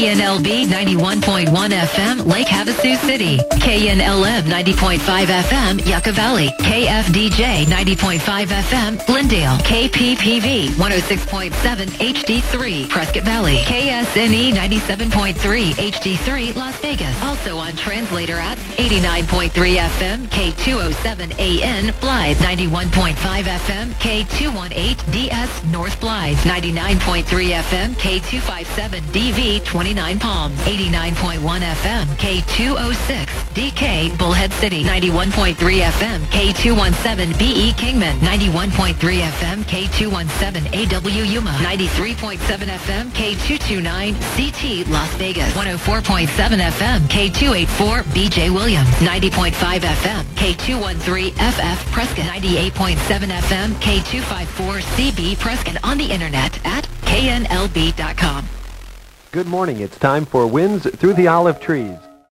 KNLB 91.1 FM, Lake Havasu City. KNLM 90.5 FM, Yucca Valley. KFDJ 90.5 FM, Glendale. KPPV 106.7 HD3, Prescott Valley. KSNE 97.3 HD3, Las Vegas. Also on translator at 89.3 FM, K207 AN, Blythe. 91.5 FM, K218 DS, North Blythe. 99.3 FM, K257 DV, 29 Palms. 89.1 FM, K206 DK, Bullhead City. 91.3 FM, K217 BE Kingman. 91.3 FM, K217 AW Yuma. 93.7 FM, K229 CT, Las Vegas. 104.7 FM, K284 BJ Williams. 90.5 FM, K213 FF Prescott. 98.7 FM, K254 CB Prescott. On the internet at knlb.com. Good morning. It's time for Winds Through the Olive Trees.